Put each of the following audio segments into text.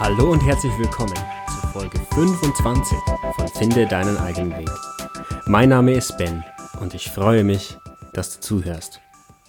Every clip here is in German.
Hallo und herzlich willkommen zu Folge 25 von Finde deinen eigenen Weg. Mein Name ist Ben und ich freue mich, dass du zuhörst.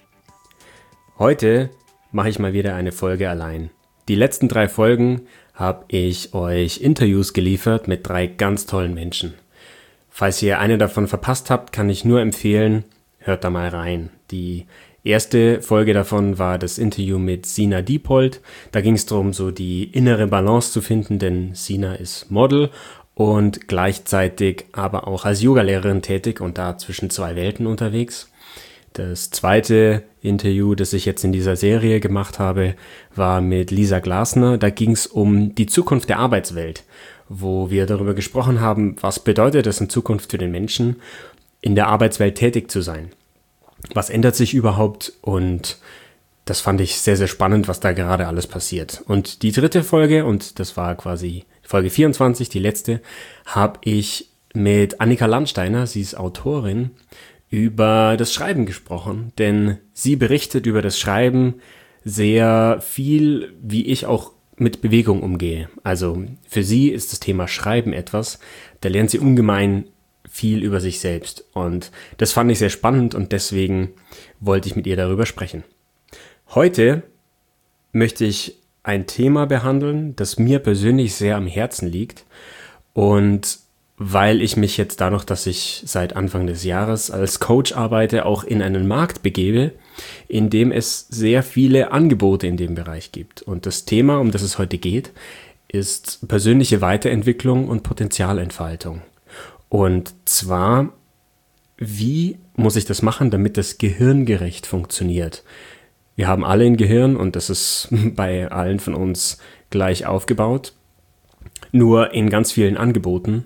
Heute mache ich mal wieder eine Folge allein. Die letzten 3 Folgen habe ich euch Interviews geliefert mit 3 ganz tollen Menschen. Falls ihr eine davon verpasst habt, kann ich nur empfehlen, hört da mal rein. Die erste Folge davon war das Interview mit Sina Diepold. Da ging es darum, so die innere Balance zu finden, denn Sina ist Model und gleichzeitig aber auch als Yogalehrerin tätig und da zwischen 2 Welten unterwegs. Das zweite Interview, das ich jetzt in dieser Serie gemacht habe, war mit Lisa Glasner. Da ging es um die Zukunft der Arbeitswelt, wo wir darüber gesprochen haben, was bedeutet es in Zukunft für den Menschen, in der Arbeitswelt tätig zu sein. Was ändert sich überhaupt? Und das fand ich sehr, sehr spannend, was da gerade alles passiert. Und die dritte Folge, und das war quasi Folge 24, die letzte, habe ich mit Annika Landsteiner, sie ist Autorin, über das Schreiben gesprochen. Denn sie berichtet über das Schreiben sehr viel, wie ich auch mit Bewegung umgehe. Also für sie ist das Thema Schreiben etwas, da lernt sie ungemein viel über sich selbst und das fand ich sehr spannend und deswegen wollte ich mit ihr darüber sprechen. Heute möchte ich ein Thema behandeln, das mir persönlich sehr am Herzen liegt und weil ich mich jetzt dadurch, dass ich seit Anfang des Jahres als Coach arbeite, auch in einen Markt begebe, in dem es sehr viele Angebote in dem Bereich gibt. Und das Thema, um das es heute geht, ist persönliche Weiterentwicklung und Potenzialentfaltung. Und zwar, wie muss ich das machen, damit das gehirngerecht funktioniert? Wir haben alle ein Gehirn und das ist bei allen von uns gleich aufgebaut. Nur in ganz vielen Angeboten,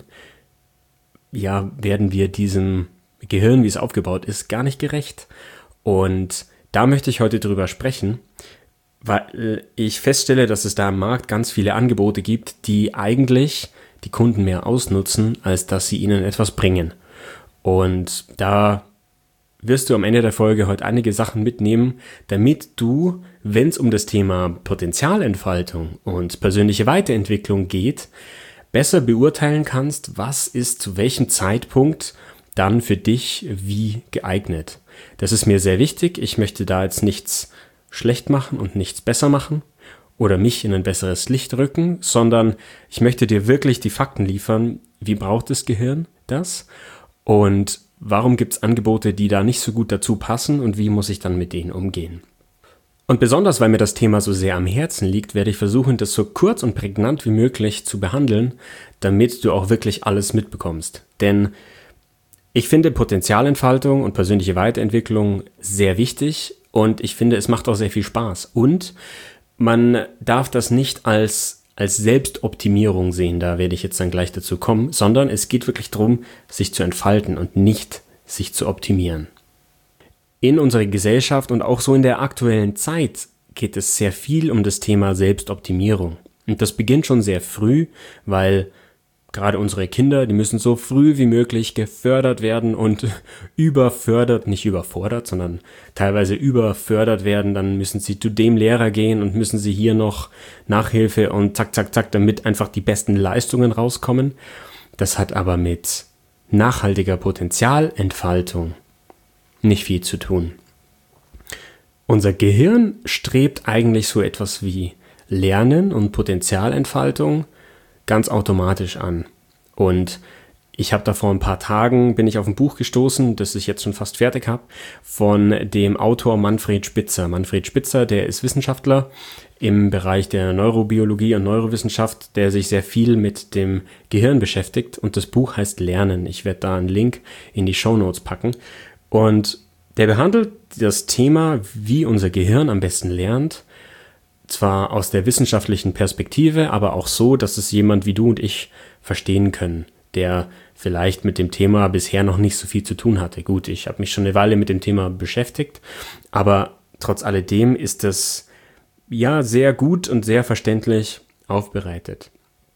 werden wir diesem Gehirn, wie es aufgebaut ist, gar nicht gerecht. Und da möchte ich heute drüber sprechen, weil ich feststelle, dass es da im Markt ganz viele Angebote gibt, die eigentlich die Kunden mehr ausnutzen, als dass sie ihnen etwas bringen. Und da wirst du am Ende der Folge heute einige Sachen mitnehmen, damit du, wenn es um das Thema Potenzialentfaltung und persönliche Weiterentwicklung geht, besser beurteilen kannst, was ist zu welchem Zeitpunkt dann für dich wie geeignet. Das ist mir sehr wichtig. Ich möchte da jetzt nichts schlecht machen und nichts besser machen oder mich in ein besseres Licht rücken, sondern ich möchte dir wirklich die Fakten liefern, wie braucht das Gehirn das und warum gibt es Angebote, die da nicht so gut dazu passen und wie muss ich dann mit denen umgehen. Und besonders, weil mir das Thema so sehr am Herzen liegt, werde ich versuchen, das so kurz und prägnant wie möglich zu behandeln, damit du auch wirklich alles mitbekommst. Denn ich finde Potenzialentfaltung und persönliche Weiterentwicklung sehr wichtig und ich finde, es macht auch sehr viel Spaß. Und man darf das nicht als Selbstoptimierung sehen, da werde ich jetzt dann gleich dazu kommen, sondern es geht wirklich darum, sich zu entfalten und nicht sich zu optimieren. In unserer Gesellschaft und auch so in der aktuellen Zeit geht es sehr viel um das Thema Selbstoptimierung. Und das beginnt schon sehr früh, weil gerade unsere Kinder, die müssen so früh wie möglich gefördert werden und überfördert, nicht überfordert, sondern teilweise überfördert werden. Dann müssen sie zu dem Lehrer gehen und müssen sie hier noch Nachhilfe und zack, zack, zack, damit einfach die besten Leistungen rauskommen. Das hat aber mit nachhaltiger Potenzialentfaltung nicht viel zu tun. Unser Gehirn strebt eigentlich so etwas wie Lernen und Potenzialentfaltung ganz automatisch an. Und ich habe da vor ein paar Tagen, bin ich auf ein Buch gestoßen, das ich jetzt schon fast fertig habe, von dem Autor Manfred Spitzer. Manfred Spitzer, der ist Wissenschaftler im Bereich der Neurobiologie und Neurowissenschaft, der sich sehr viel mit dem Gehirn beschäftigt. Und das Buch heißt Lernen. Ich werde da einen Link in die Shownotes packen. Und der behandelt das Thema, wie unser Gehirn am besten lernt, zwar aus der wissenschaftlichen Perspektive, aber auch so, dass es jemand wie du und ich verstehen können, der vielleicht mit dem Thema bisher noch nicht so viel zu tun hatte. Gut, ich habe mich schon eine Weile mit dem Thema beschäftigt, aber trotz alledem ist es sehr gut und sehr verständlich aufbereitet.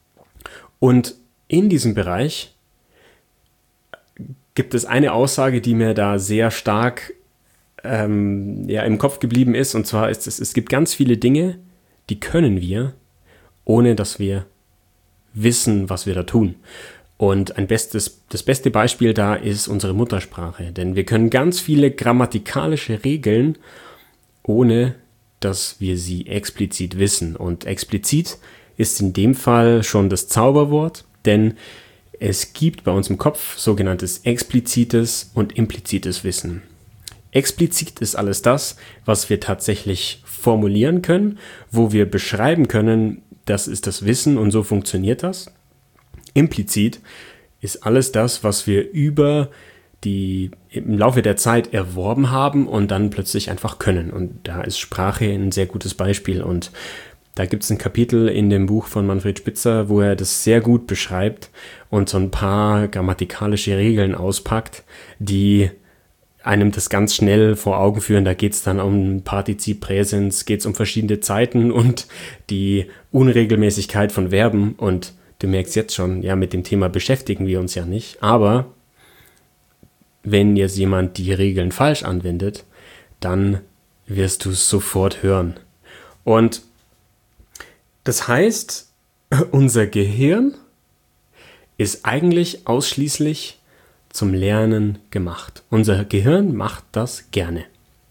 Und in diesem Bereich gibt es eine Aussage, die mir da sehr stark im Kopf geblieben ist, und zwar ist es gibt ganz viele Dinge, die können wir ohne dass wir wissen, was wir da tun. Und das beste Beispiel da ist unsere Muttersprache. Denn wir können ganz viele grammatikalische Regeln, ohne dass wir sie explizit wissen. Und explizit ist in dem Fall schon das Zauberwort, denn es gibt bei uns im Kopf sogenanntes explizites und implizites Wissen. Explizit ist alles das, was wir tatsächlich formulieren können, wo wir beschreiben können, das ist das Wissen und so funktioniert das. Implizit ist alles das, was wir im Laufe der Zeit erworben haben und dann plötzlich einfach können. Und da ist Sprache ein sehr gutes Beispiel. Und da gibt es ein Kapitel in dem Buch von Manfred Spitzer, wo er das sehr gut beschreibt und so ein paar grammatikalische Regeln auspackt, die einem das ganz schnell vor Augen führen. Da geht es dann um Partizip Präsens, geht es um verschiedene Zeiten und die Unregelmäßigkeit von Verben. Und du merkst jetzt schon, ja, mit dem Thema beschäftigen wir uns ja nicht. Aber wenn jetzt jemand die Regeln falsch anwendet, dann wirst du es sofort hören. Und das heißt, unser Gehirn ist eigentlich ausschließlich zum Lernen gemacht. Unser Gehirn macht das gerne.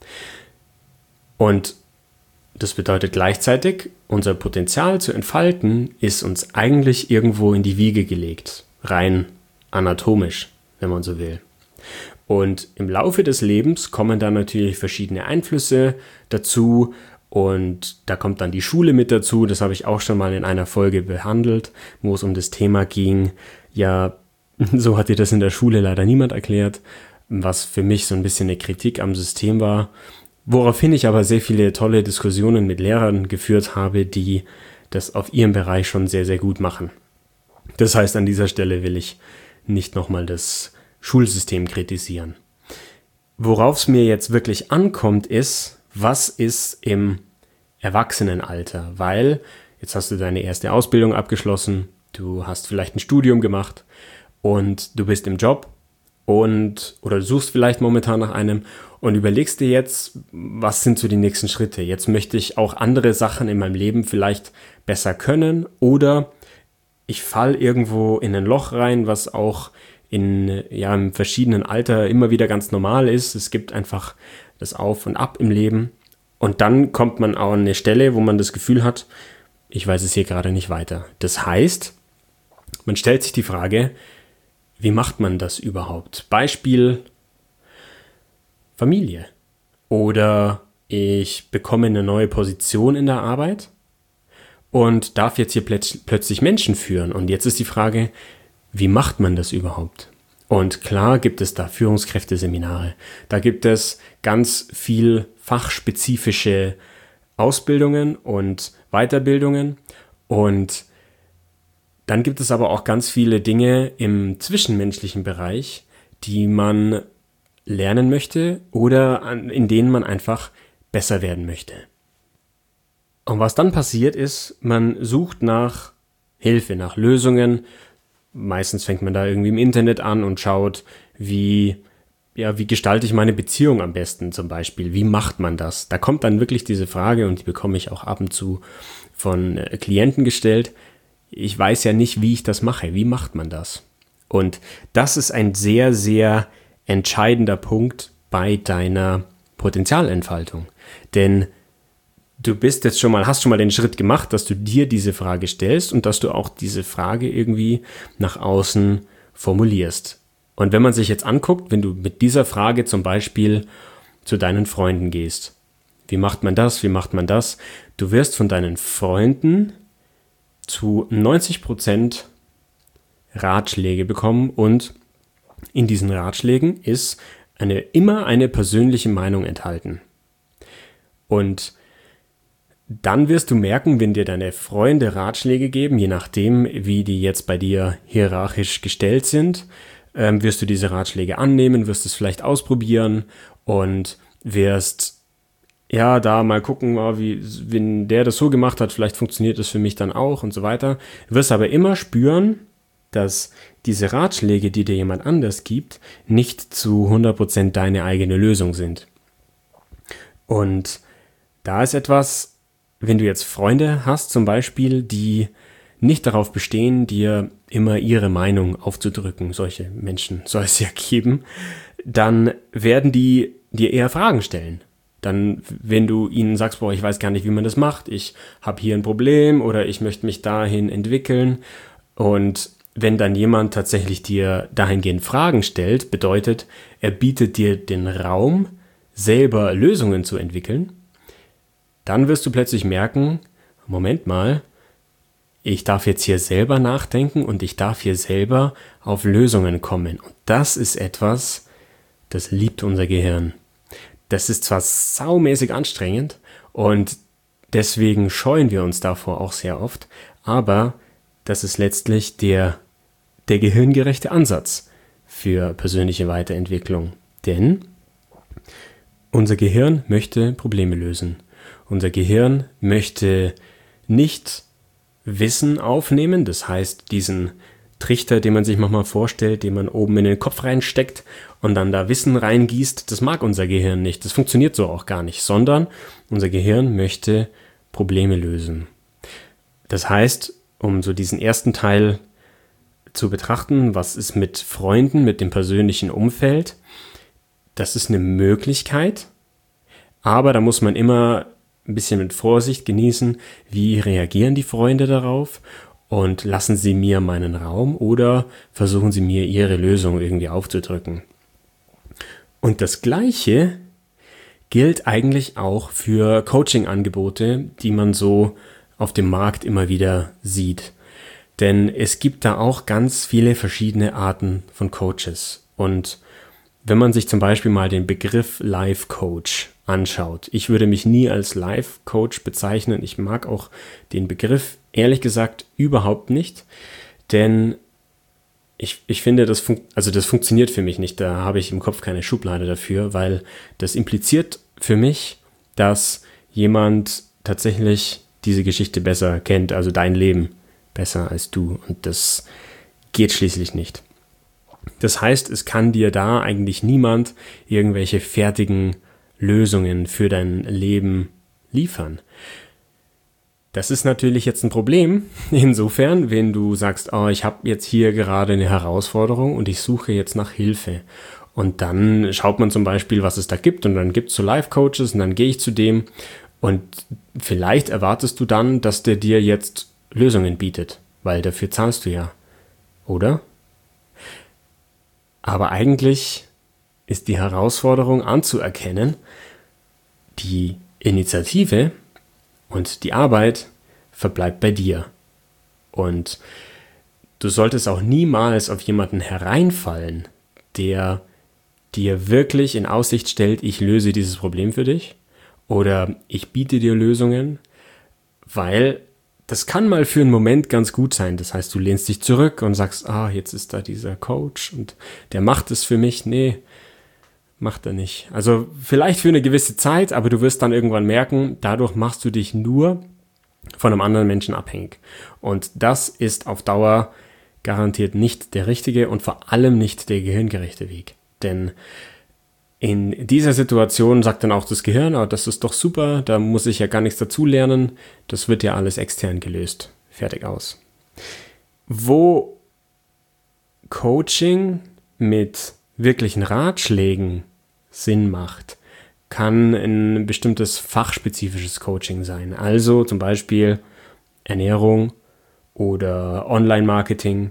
Und das bedeutet gleichzeitig, unser Potenzial zu entfalten ist uns eigentlich irgendwo in die Wiege gelegt. Rein anatomisch, wenn man so will. Und im Laufe des Lebens kommen dann natürlich verschiedene Einflüsse dazu. Und da kommt dann die Schule mit dazu. Das habe ich auch schon mal in einer Folge behandelt, wo es um das Thema ging. Ja, so hat dir das in der Schule leider niemand erklärt, was für mich so ein bisschen eine Kritik am System war. Woraufhin ich aber sehr viele tolle Diskussionen mit Lehrern geführt habe, die das auf ihrem Bereich schon sehr, sehr gut machen. Das heißt, an dieser Stelle will ich nicht nochmal das Schulsystem kritisieren. Worauf es mir jetzt wirklich ankommt, ist, was ist im Erwachsenenalter? Weil jetzt hast du deine erste Ausbildung abgeschlossen, du hast vielleicht ein Studium gemacht und du bist im Job oder du suchst vielleicht momentan nach einem und überlegst dir jetzt, was sind so die nächsten Schritte? Jetzt möchte ich auch andere Sachen in meinem Leben vielleicht besser können oder ich falle irgendwo in ein Loch rein, was auch im verschiedenen Alter immer wieder ganz normal ist. Es gibt einfach das Auf und Ab im Leben. Und dann kommt man auch an eine Stelle, wo man das Gefühl hat, ich weiß es hier gerade nicht weiter. Das heißt, man stellt sich die Frage, wie macht man das überhaupt? Beispiel Familie. Oder ich bekomme eine neue Position in der Arbeit und darf jetzt hier plötzlich Menschen führen. Und jetzt ist die Frage, wie macht man das überhaupt? Und klar gibt es da Führungskräfteseminare. Da gibt es ganz viel fachspezifische Ausbildungen und Weiterbildungen. Und dann gibt es aber auch ganz viele Dinge im zwischenmenschlichen Bereich, die man lernen möchte oder in denen man einfach besser werden möchte. Und was dann passiert ist, man sucht nach Hilfe, nach Lösungen. Meistens fängt man da irgendwie im Internet an und schaut, wie gestalte ich meine Beziehung am besten zum Beispiel? Wie macht man das? Da kommt dann wirklich diese Frage und die bekomme ich auch ab und zu von Klienten gestellt. Ich weiß ja nicht, wie ich das mache. Wie macht man das? Und das ist ein sehr, sehr entscheidender Punkt bei deiner Potenzialentfaltung. Denn du hast schon mal den Schritt gemacht, dass du dir diese Frage stellst und dass du auch diese Frage irgendwie nach außen formulierst. Und wenn man sich jetzt anguckt, wenn du mit dieser Frage zum Beispiel zu deinen Freunden gehst, wie macht man das, wie macht man das? Du wirst von deinen Freunden zu 90% Ratschläge bekommen und in diesen Ratschlägen ist immer eine persönliche Meinung enthalten. Und dann wirst du merken, wenn dir deine Freunde Ratschläge geben, je nachdem, wie die jetzt bei dir hierarchisch gestellt sind, wirst du diese Ratschläge annehmen, wirst es vielleicht ausprobieren und wirst da mal gucken, wenn der das so gemacht hat, vielleicht funktioniert das für mich dann auch und so weiter. Du wirst aber immer spüren, dass diese Ratschläge, die dir jemand anders gibt, nicht zu 100% deine eigene Lösung sind. Und da ist etwas, wenn du jetzt Freunde hast zum Beispiel, die nicht darauf bestehen, dir immer ihre Meinung aufzudrücken, solche Menschen soll es ja geben, dann werden die dir eher Fragen stellen. Dann, wenn du ihnen sagst, boah, ich weiß gar nicht, wie man das macht, ich habe hier ein Problem oder ich möchte mich dahin entwickeln, und wenn dann jemand tatsächlich dir dahingehend Fragen stellt, bedeutet, er bietet dir den Raum, selber Lösungen zu entwickeln, dann wirst du plötzlich merken, Moment mal, ich darf jetzt hier selber nachdenken und ich darf hier selber auf Lösungen kommen. Und das ist etwas, das liebt unser Gehirn. Das ist zwar saumäßig anstrengend und deswegen scheuen wir uns davor auch sehr oft, aber das ist letztlich der gehirngerechte Ansatz für persönliche Weiterentwicklung. Denn unser Gehirn möchte Probleme lösen. Unser Gehirn möchte nicht Wissen aufnehmen, das heißt diesen Trichter, den man sich manchmal vorstellt, den man oben in den Kopf reinsteckt und dann da Wissen reingießt, das mag unser Gehirn nicht, das funktioniert so auch gar nicht, sondern unser Gehirn möchte Probleme lösen. Das heißt, um so diesen ersten Teil zu betrachten, was ist mit Freunden, mit dem persönlichen Umfeld, das ist eine Möglichkeit, aber da muss man immer ein bisschen mit Vorsicht genießen, wie reagieren die Freunde darauf und lassen sie mir meinen Raum oder versuchen sie mir ihre Lösung irgendwie aufzudrücken. Und das Gleiche gilt eigentlich auch für Coaching-Angebote, die man so auf dem Markt immer wieder sieht. Denn es gibt da auch ganz viele verschiedene Arten von Coaches. Und wenn man sich zum Beispiel mal den Begriff Life Coach anschaut, ich würde mich nie als Life Coach bezeichnen. Ich mag auch den Begriff ehrlich gesagt überhaupt nicht, denn ich finde, das funktioniert für mich nicht. Da habe ich im Kopf keine Schublade dafür, weil das impliziert für mich, dass jemand tatsächlich diese Geschichte besser kennt, also dein Leben besser als du. Und das geht schließlich nicht. Das heißt, es kann dir da eigentlich niemand irgendwelche fertigen Lösungen für dein Leben liefern. Das ist natürlich jetzt ein Problem, insofern, wenn du sagst, oh, ich habe jetzt hier gerade eine Herausforderung und ich suche jetzt nach Hilfe. Und dann schaut man zum Beispiel, was es da gibt, und dann gibt es so Life-Coaches und dann gehe ich zu dem und vielleicht erwartest du dann, dass der dir jetzt Lösungen bietet, weil dafür zahlst du ja, oder? Aber eigentlich ist die Herausforderung anzuerkennen, die Initiative und die Arbeit verbleibt bei dir. Und du solltest auch niemals auf jemanden hereinfallen, der dir wirklich in Aussicht stellt, ich löse dieses Problem für dich oder ich biete dir Lösungen, weil das kann mal für einen Moment ganz gut sein. Das heißt, du lehnst dich zurück und sagst, jetzt ist da dieser Coach und der macht es für mich. Nee, macht er nicht. Also vielleicht für eine gewisse Zeit, aber du wirst dann irgendwann merken, dadurch machst du dich nur von einem anderen Menschen abhängig. Und das ist auf Dauer garantiert nicht der richtige und vor allem nicht der gehirngerechte Weg. Denn in dieser Situation sagt dann auch das Gehirn, das ist doch super, da muss ich ja gar nichts dazu lernen, das wird ja alles extern gelöst. Fertig aus. Wo Coaching mit wirklichen Ratschlägen Sinn macht, kann ein bestimmtes fachspezifisches Coaching sein. Also zum Beispiel Ernährung oder Online-Marketing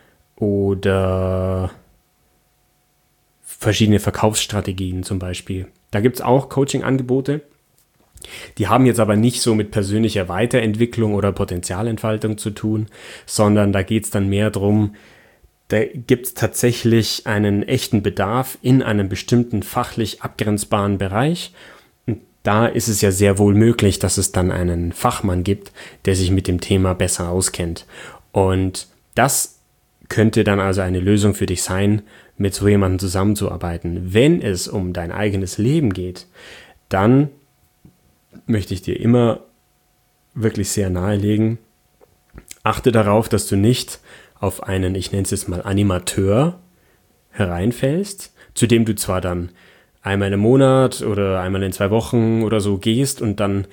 oder verschiedene Verkaufsstrategien zum Beispiel. Da gibt es auch Coaching-Angebote. Die haben jetzt aber nicht so mit persönlicher Weiterentwicklung oder Potenzialentfaltung zu tun, sondern da geht es dann mehr darum, da gibt es tatsächlich einen echten Bedarf in einem bestimmten fachlich abgrenzbaren Bereich. Und da ist es ja sehr wohl möglich, dass es dann einen Fachmann gibt, der sich mit dem Thema besser auskennt. Und das könnte dann also eine Lösung für dich sein, mit so jemandem zusammenzuarbeiten. Wenn es um dein eigenes Leben geht, dann möchte ich dir immer wirklich sehr nahelegen, achte darauf, dass du nicht auf einen, ich nenne es jetzt mal Animateur, hereinfällst, zu dem du zwar dann einmal im Monat oder einmal in 2 Wochen oder so gehst und dann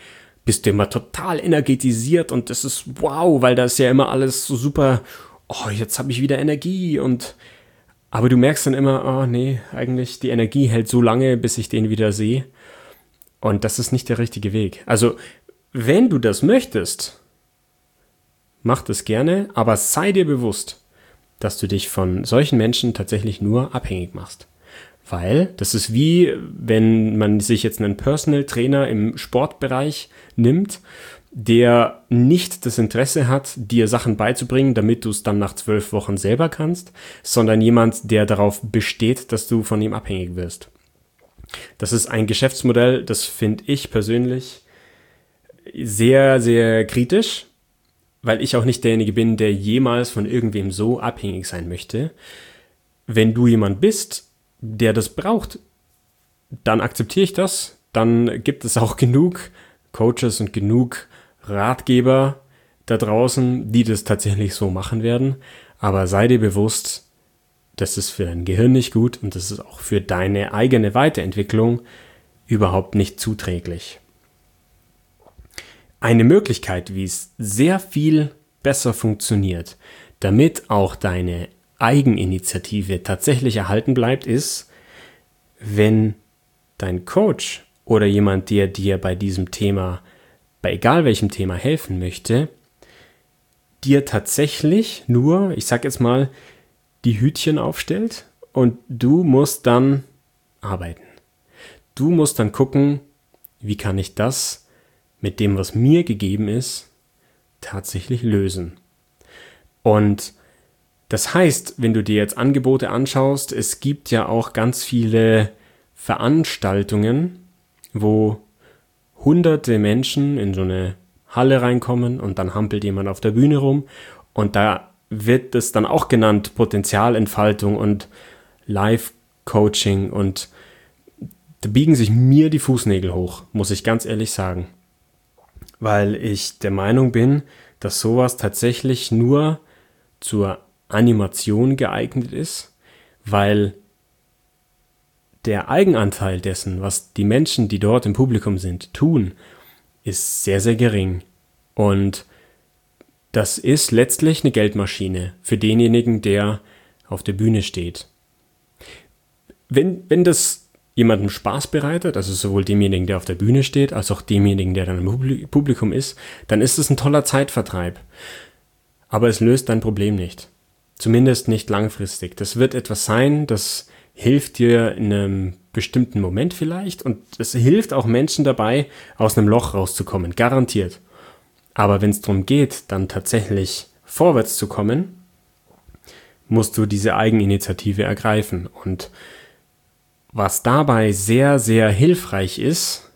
bist du immer total energetisiert und das ist wow, weil da ist ja immer alles so super, oh, jetzt habe ich wieder Energie aber du merkst dann immer, oh nee, eigentlich die Energie hält so lange, bis ich den wieder sehe und das ist nicht der richtige Weg. Also, wenn du das möchtest, mach das gerne, aber sei dir bewusst, dass du dich von solchen Menschen tatsächlich nur abhängig machst. Weil das ist wie, wenn man sich jetzt einen Personal Trainer im Sportbereich nimmt, der nicht das Interesse hat, dir Sachen beizubringen, damit du es dann nach 12 Wochen selber kannst, sondern jemand, der darauf besteht, dass du von ihm abhängig wirst. Das ist ein Geschäftsmodell, das finde ich persönlich sehr, sehr kritisch, weil ich auch nicht derjenige bin, der jemals von irgendwem so abhängig sein möchte. Wenn du jemand bist, der das braucht, dann akzeptiere ich das. Dann gibt es auch genug Coaches und genug Ratgeber da draußen, die das tatsächlich so machen werden. Aber sei dir bewusst, das ist für dein Gehirn nicht gut und das ist auch für deine eigene Weiterentwicklung überhaupt nicht zuträglich. Eine Möglichkeit, wie es sehr viel besser funktioniert, damit auch deine Eigeninitiative tatsächlich erhalten bleibt, ist, wenn dein Coach oder jemand, der dir bei diesem Thema, bei egal welchem Thema helfen möchte, dir tatsächlich nur, ich sag jetzt mal, die Hütchen aufstellt und du musst dann arbeiten. Du musst dann gucken, wie kann ich das mit dem, was mir gegeben ist, tatsächlich lösen. Und das heißt, wenn du dir jetzt Angebote anschaust, es gibt ja auch ganz viele Veranstaltungen, wo hunderte Menschen in so eine Halle reinkommen und dann hampelt jemand auf der Bühne rum und da wird es dann auch genannt Potenzialentfaltung und Live-Coaching und da biegen sich mir die Fußnägel hoch, muss ich ganz ehrlich sagen. Weil ich der Meinung bin, dass sowas tatsächlich nur zur Animation geeignet ist, weil der Eigenanteil dessen, was die Menschen, die dort im Publikum sind, tun, ist sehr, sehr gering. Und das ist letztlich eine Geldmaschine für denjenigen, der auf der Bühne steht. Wenn das jemandem Spaß bereitet, also sowohl demjenigen, der auf der Bühne steht, als auch demjenigen, der dann im Publikum ist, dann ist es ein toller Zeitvertreib. Aber es löst dein Problem nicht. Zumindest nicht langfristig. Das wird etwas sein, das hilft dir in einem bestimmten Moment vielleicht und es hilft auch Menschen dabei, aus einem Loch rauszukommen, garantiert. Aber wenn es darum geht, dann tatsächlich vorwärts zu kommen, musst du diese Eigeninitiative ergreifen. Und was dabei sehr, sehr hilfreich ist,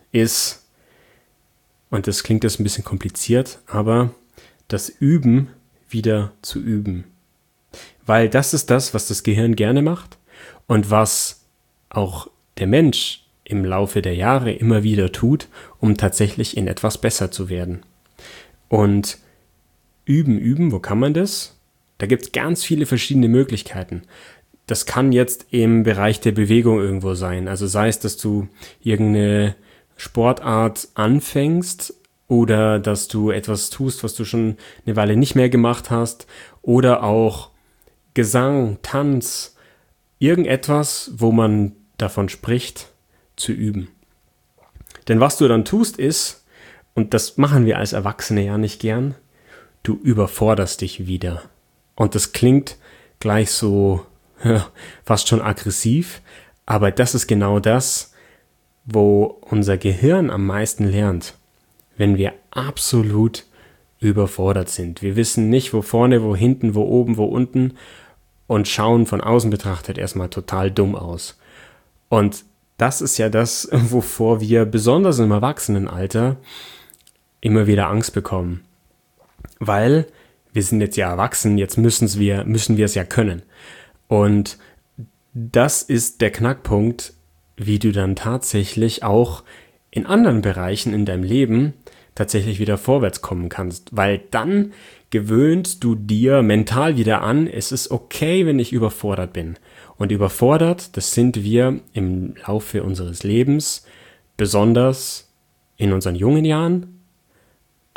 und das klingt jetzt ein bisschen kompliziert, aber das Üben wieder zu üben. Weil das ist das, was das Gehirn gerne macht und was auch der Mensch im Laufe der Jahre immer wieder tut, um tatsächlich in etwas besser zu werden. Und üben, wo kann man das? Da gibt es ganz viele verschiedene Möglichkeiten. Das kann jetzt im Bereich der Bewegung irgendwo sein. Also sei es, dass du irgendeine Sportart anfängst oder dass du etwas tust, was du schon eine Weile nicht mehr gemacht hast oder auch Gesang, Tanz, irgendetwas, wo man davon spricht, zu üben. Denn was du dann tust ist, und das machen wir als Erwachsene ja nicht gern, du überforderst dich wieder. Und das klingt gleich so fast schon aggressiv, aber das ist genau das, wo unser Gehirn am meisten lernt, wenn wir absolut überfordert sind. Wir wissen nicht, wo vorne, wo hinten, wo oben, wo unten und schauen von außen betrachtet erstmal total dumm aus. Und das ist ja das, wovor wir besonders im Erwachsenenalter immer wieder Angst bekommen. Weil wir sind jetzt ja erwachsen, jetzt müssen wir es ja können. Und das ist der Knackpunkt, wie du dann tatsächlich auch in anderen Bereichen in deinem Leben tatsächlich wieder vorwärts kommen kannst. Weil dann gewöhnst du dir mental wieder an, es ist okay, wenn ich überfordert bin. Und überfordert, das sind wir im Laufe unseres Lebens, besonders in unseren jungen Jahren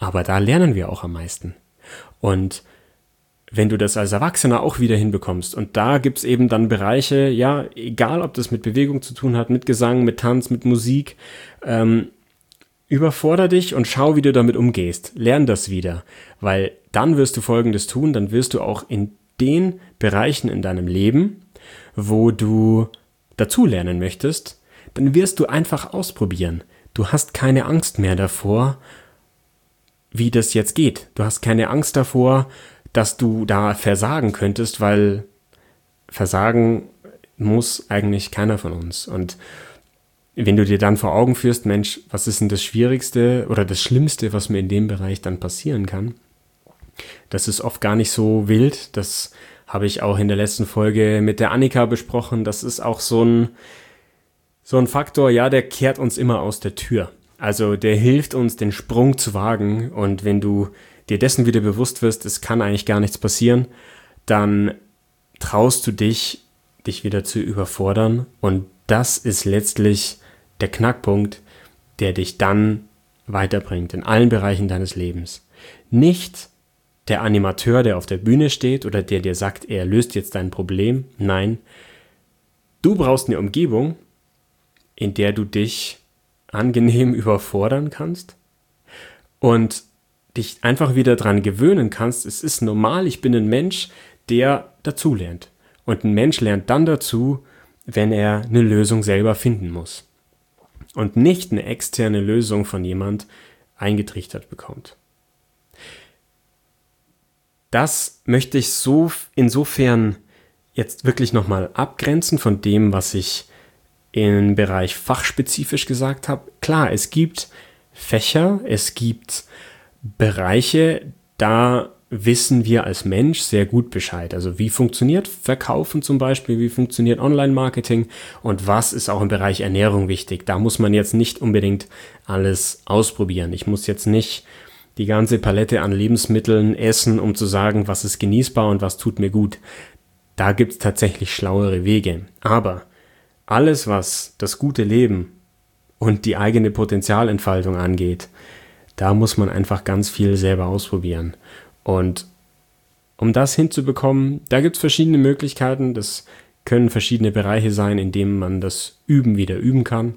aber da lernen wir auch am meisten. Und wenn du das als Erwachsener auch wieder hinbekommst, und da gibt's eben dann Bereiche, ja, egal ob das mit Bewegung zu tun hat, mit Gesang, mit Tanz, mit Musik, überforder dich und schau, wie du damit umgehst. Lern das wieder, weil dann wirst du Folgendes tun, dann wirst du auch in den Bereichen in deinem Leben, wo du dazulernen möchtest, dann wirst du einfach ausprobieren. Du hast keine Angst mehr davor, wie das jetzt geht. Du hast keine Angst davor, dass du da versagen könntest, weil versagen muss eigentlich keiner von uns. Und wenn du dir dann vor Augen führst, Mensch, was ist denn das Schwierigste oder das Schlimmste, was mir in dem Bereich dann passieren kann? Das ist oft gar nicht so wild. Das habe ich auch in der letzten Folge mit der Annika besprochen. Das ist auch so ein Faktor, ja, der kehrt uns immer aus der Tür. Also der hilft uns, den Sprung zu wagen. Und wenn du dir dessen wieder bewusst wirst, es kann eigentlich gar nichts passieren, dann traust du dich wieder zu überfordern. Und das ist letztlich der Knackpunkt, der dich dann weiterbringt in allen Bereichen deines Lebens. Nicht der Animateur, der auf der Bühne steht oder der dir sagt, er löst jetzt dein Problem. Nein, du brauchst eine Umgebung, in der du dich angenehm überfordern kannst und dich einfach wieder dran gewöhnen kannst. Es ist normal, ich bin ein Mensch, der dazulernt. Und ein Mensch lernt dann dazu, wenn er eine Lösung selber finden muss. Und nicht eine externe Lösung von jemand eingetrichtert bekommt. Das möchte ich so insofern jetzt wirklich nochmal abgrenzen von dem, was ich im Bereich fachspezifisch gesagt habe. Klar, es gibt Fächer, es gibt Bereiche, da wissen wir als Mensch sehr gut Bescheid. Also wie funktioniert Verkaufen zum Beispiel, wie funktioniert Online-Marketing und was ist auch im Bereich Ernährung wichtig. Da muss man jetzt nicht unbedingt alles ausprobieren. Ich muss jetzt nicht die ganze Palette an Lebensmitteln essen, um zu sagen, was ist genießbar und was tut mir gut. Da gibt es tatsächlich schlauere Wege. Aber alles, was das gute Leben und die eigene Potenzialentfaltung angeht, da muss man einfach ganz viel selber ausprobieren. Und um das hinzubekommen, da gibt es verschiedene Möglichkeiten. Das können verschiedene Bereiche sein, in denen man das Üben wieder üben kann.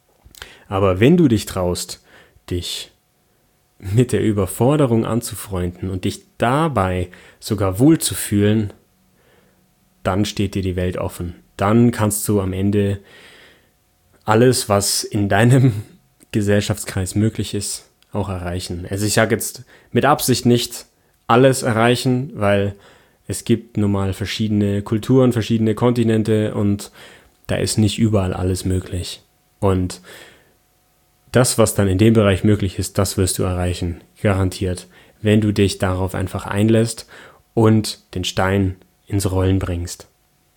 Aber wenn du dich traust, dich mit der Überforderung anzufreunden und dich dabei sogar wohlzufühlen, dann steht dir die Welt offen. Dann kannst du am Ende alles, was in deinem Gesellschaftskreis möglich ist, auch erreichen. Also ich sage jetzt mit Absicht nicht alles erreichen, weil es gibt nun mal verschiedene Kulturen, verschiedene Kontinente und da ist nicht überall alles möglich. Und das, was dann in dem Bereich möglich ist, das wirst du erreichen, garantiert, wenn du dich darauf einfach einlässt und den Stein ins Rollen bringst.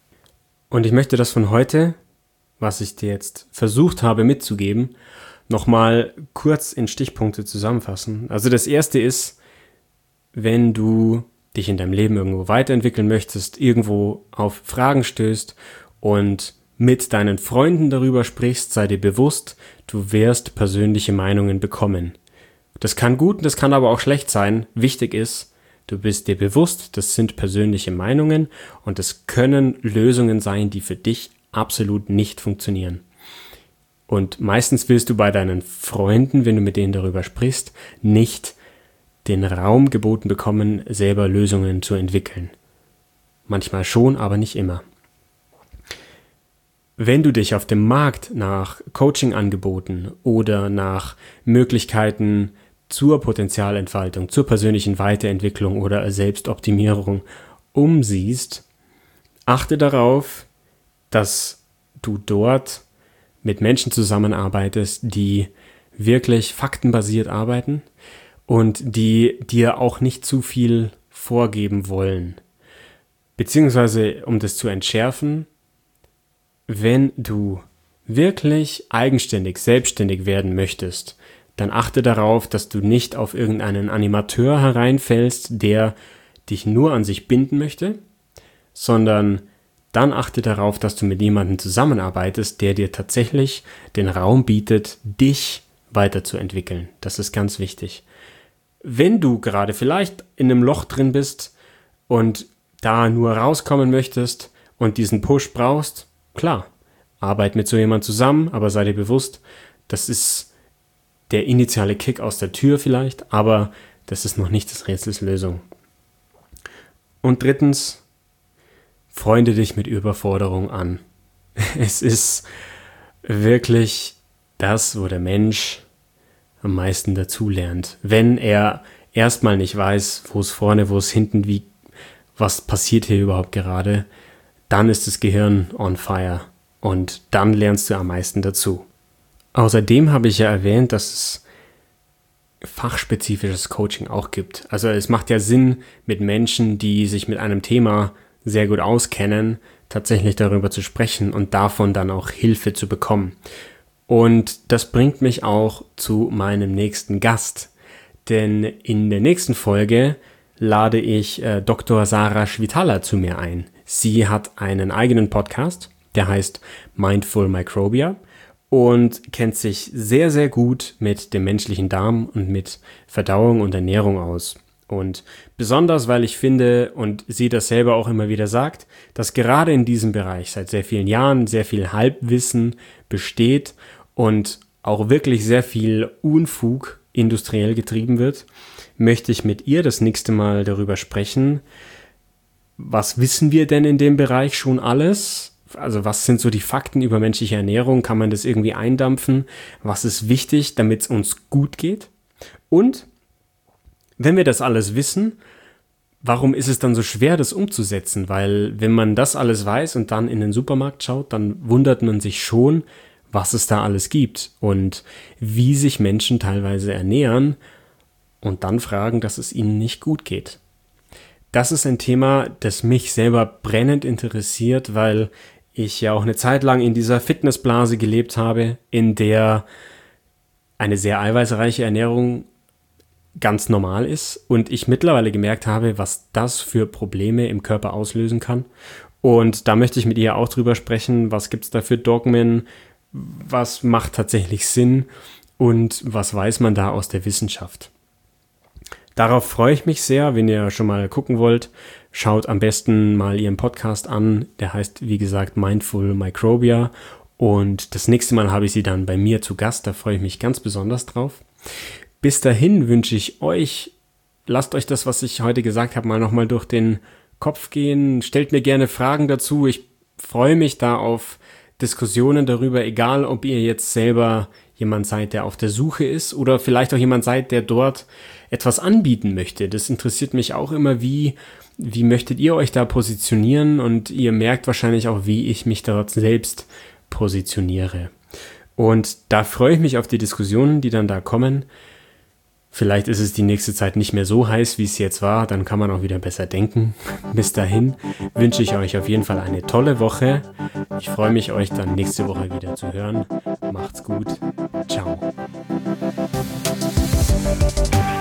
Und ich möchte das von heute, was ich dir jetzt versucht habe mitzugeben, nochmal kurz in Stichpunkte zusammenfassen. Also das erste ist, wenn du dich in deinem Leben irgendwo weiterentwickeln möchtest, irgendwo auf Fragen stößt und mit deinen Freunden darüber sprichst, sei dir bewusst, du wirst persönliche Meinungen bekommen. Das kann gut, das kann aber auch schlecht sein. Wichtig ist, du bist dir bewusst, das sind persönliche Meinungen und es können Lösungen sein, die für dich absolut nicht funktionieren. Und meistens willst du bei deinen Freunden, wenn du mit denen darüber sprichst, nicht den Raum geboten bekommen, selber Lösungen zu entwickeln. Manchmal schon, aber nicht immer. Wenn du dich auf dem Markt nach Coaching-Angeboten oder nach Möglichkeiten zur Potenzialentfaltung, zur persönlichen Weiterentwicklung oder Selbstoptimierung umsiehst, achte darauf, dass du dort mit Menschen zusammenarbeitest, die wirklich faktenbasiert arbeiten und die dir auch nicht zu viel vorgeben wollen. Beziehungsweise, um das zu entschärfen, wenn du wirklich eigenständig, selbstständig werden möchtest, dann achte darauf, dass du nicht auf irgendeinen Animateur hereinfällst, der dich nur an sich binden möchte, sondern dann achte darauf, dass du mit jemandem zusammenarbeitest, der dir tatsächlich den Raum bietet, dich weiterzuentwickeln. Das ist ganz wichtig. wenn du gerade vielleicht in einem Loch drin bist und da nur rauskommen möchtest und diesen Push brauchst, klar, arbeit mit so jemandem zusammen, aber sei dir bewusst, das ist der initiale Kick aus der Tür vielleicht, aber das ist noch nicht des Rätsels Lösung. Und drittens, freunde dich mit Überforderung an. Es ist wirklich das, wo der Mensch am meisten dazulernt. Wenn er erstmal nicht weiß, wo es vorne, wo es hinten, was passiert hier überhaupt gerade, dann ist das Gehirn on fire und dann lernst du am meisten dazu. Außerdem habe ich ja erwähnt, dass es fachspezifisches Coaching auch gibt. Also es macht ja Sinn, mit Menschen, die sich mit einem Thema sehr gut auskennen, tatsächlich darüber zu sprechen und davon dann auch Hilfe zu bekommen. Und das bringt mich auch zu meinem nächsten Gast. Denn in der nächsten Folge lade ich Dr. Sarah Schwitala zu mir ein. Sie hat einen eigenen Podcast, der heißt Mindful Microbia und kennt sich sehr, sehr gut mit dem menschlichen Darm und mit Verdauung und Ernährung aus. Und besonders, weil ich finde, und sie das selber auch immer wieder sagt, dass gerade in diesem Bereich seit sehr vielen Jahren sehr viel Halbwissen besteht und auch wirklich sehr viel Unfug industriell getrieben wird, möchte ich mit ihr das nächste Mal darüber sprechen, was wissen wir denn in dem Bereich schon alles? Also was sind so die Fakten über menschliche Ernährung? Kann man das irgendwie eindampfen? Was ist wichtig, damit es uns gut geht? Und wenn wir das alles wissen, warum ist es dann so schwer, das umzusetzen? Weil wenn man das alles weiß und dann in den Supermarkt schaut, dann wundert man sich schon, was es da alles gibt und wie sich Menschen teilweise ernähren und dann fragen, dass es ihnen nicht gut geht. Das ist ein Thema, das mich selber brennend interessiert, weil ich ja auch eine Zeit lang in dieser Fitnessblase gelebt habe, in der eine sehr eiweißreiche Ernährung ganz normal ist und ich mittlerweile gemerkt habe, was das für Probleme im Körper auslösen kann. Und da möchte ich mit ihr auch drüber sprechen, was gibt es da für Dogmen, was macht tatsächlich Sinn und was weiß man da aus der Wissenschaft. Darauf freue ich mich sehr, wenn ihr schon mal gucken wollt. Schaut am besten mal ihren Podcast an. Der heißt, wie gesagt, Mindful Microbia. Und das nächste Mal habe ich sie dann bei mir zu Gast. Da freue ich mich ganz besonders drauf. Bis dahin wünsche ich euch, lasst euch das, was ich heute gesagt habe, mal nochmal durch den Kopf gehen. Stellt mir gerne Fragen dazu. Ich freue mich da auf Diskussionen darüber, egal ob ihr jetzt selber jemand seid, der auf der Suche ist oder vielleicht auch jemand seid, der dort etwas anbieten möchte. Das interessiert mich auch immer, wie möchtet ihr euch da positionieren und ihr merkt wahrscheinlich auch, wie ich mich dort selbst positioniere. Und da freue ich mich auf die Diskussionen, die dann da kommen. Vielleicht ist es die nächste Zeit nicht mehr so heiß, wie es jetzt war, dann kann man auch wieder besser denken. Bis dahin wünsche ich euch auf jeden Fall eine tolle Woche. Ich freue mich, euch dann nächste Woche wieder zu hören. Macht's gut. Ciao.